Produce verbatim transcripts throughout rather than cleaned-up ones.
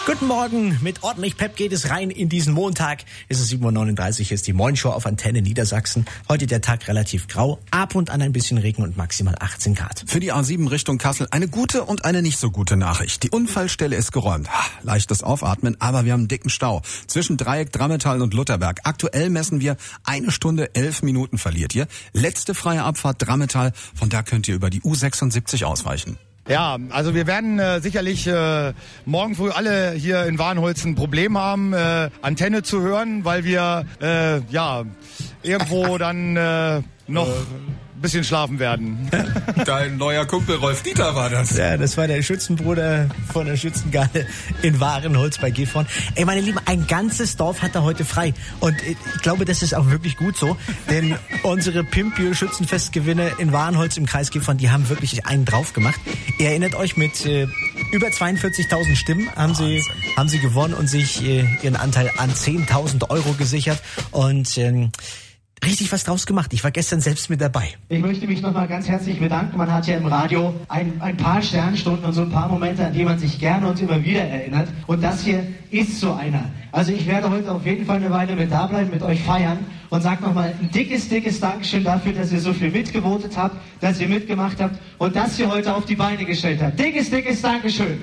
Guten Morgen, mit ordentlich Pep geht es rein in diesen Montag. Es ist sieben Uhr neununddreißig, ist die Moin-Show auf Antenne Niedersachsen. Heute der Tag relativ grau, ab und an ein bisschen Regen und maximal achtzehn Grad. Für die A sieben Richtung Kassel eine gute und eine nicht so gute Nachricht. Die Unfallstelle ist geräumt. Ha, leichtes Aufatmen, aber wir haben einen dicken Stau. Zwischen Dreieck, Drammetal und Lutherberg. Aktuell messen wir eine Stunde, elf Minuten verliert ihr. Letzte freie Abfahrt Drammetal, von da könnt ihr über die U sechsundsiebzig ausweichen. Ja, also wir werden äh, sicherlich äh, morgen früh alle hier in Warnholz ein Problem haben, äh, Antenne zu hören, weil wir äh, ja irgendwo dann äh, noch ein bisschen schlafen werden. Dein neuer Kumpel Rolf Dieter war das. Ja, das war der Schützenbruder von der Schützengarde in Warenholz bei Gifhorn. Ey, meine Lieben, ein ganzes Dorf hat da heute frei. Und ich glaube, das ist auch wirklich gut so. Denn unsere Pimpio-Schützenfestgewinner in Warenholz im Kreis Gifhorn, die haben wirklich einen drauf gemacht. Ihr erinnert euch, mit äh, über zweiundvierzigtausend Stimmen haben sie, haben sie gewonnen und sich äh, ihren Anteil an zehntausend Euro gesichert. Und ähm, richtig was draus gemacht. Ich war gestern selbst mit dabei. Ich möchte mich nochmal ganz herzlich bedanken. Man hat ja im Radio ein, ein paar Sternstunden und so ein paar Momente, an die man sich gerne und immer wieder erinnert. Und das hier ist so einer. Also ich werde heute auf jeden Fall eine Weile mit da bleiben, mit euch feiern und sag nochmal ein dickes, dickes Dankeschön dafür, dass ihr so viel mitgevotet habt, dass ihr mitgemacht habt und das hier heute auf die Beine gestellt habt. Dickes, dickes Dankeschön.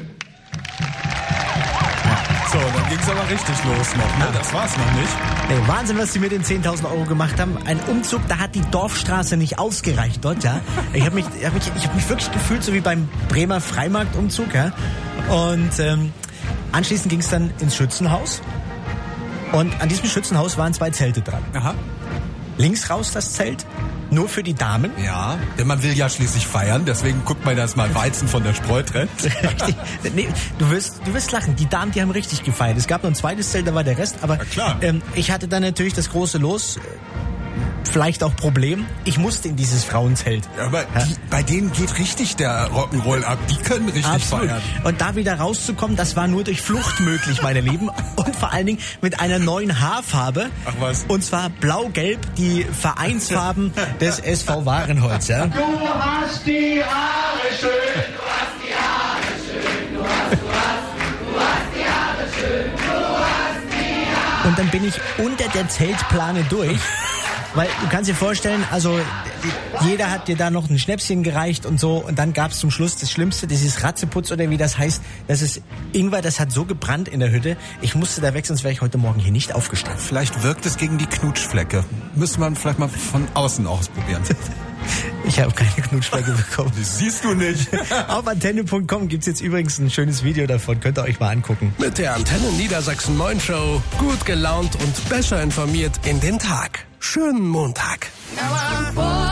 So, dann ging's aber richtig los noch, ne? Das war's noch nicht. Hey, Wahnsinn, was die mit den zehntausend Euro gemacht haben. Ein Umzug, da hat die Dorfstraße nicht ausgereicht dort, ja. Ich habe mich, ich hab mich, ich hab mich wirklich gefühlt, so wie beim Bremer Freimarktumzug, ja. Und ähm, anschließend ging's dann ins Schützenhaus. Und an diesem Schützenhaus waren zwei Zelte dran. Aha. Links raus das Zelt, nur für die Damen. Ja, denn man will ja schließlich feiern, deswegen guckt man das mal Weizen von der Spreu trennt. Richtig. Nee, du wirst, du wirst lachen. Die Damen, die haben richtig gefeiert. Es gab noch ein zweites Zelt, da war der Rest. Aber ja, klar. Ähm, ich hatte dann natürlich das große Los. Vielleicht auch Problem. Ich musste in dieses Frauenzelt. Ja, aber ja. Die, bei denen geht richtig der Rock'n'Roll ab. Die können richtig Absolut. feiern. Und da wieder rauszukommen, das war nur durch Flucht möglich, meine Lieben. Und vor allen Dingen mit einer neuen Haarfarbe. Ach was. Und zwar blau-gelb, die Vereinsfarben des S V Warenholz. Ja? Du hast die Haare schön, du hast die Haare schön, du hast, du hast, du hast die Haare schön, du hast die Haare. Und dann bin ich unter der Zeltplane durch. Weil du kannst dir vorstellen, also jeder hat dir da noch ein Schnäpschen gereicht und so. Und dann gab's zum Schluss das Schlimmste, dieses Ratzeputz oder wie das heißt. Das ist Ingwer, das hat so gebrannt in der Hütte. Ich musste da weg, sonst wäre ich heute Morgen hier nicht aufgestanden. Vielleicht wirkt es gegen die Knutschflecke. Müsste man vielleicht mal von außen ausprobieren. Ich habe keine Knutschflecke bekommen. Das siehst du nicht. Auf antenne punkt com gibt's jetzt übrigens ein schönes Video davon. Könnt ihr euch mal angucken. Mit der Antenne Niedersachsen Moin Show. Gut gelaunt und besser informiert in den Tag. Schönen Montag. Now I'm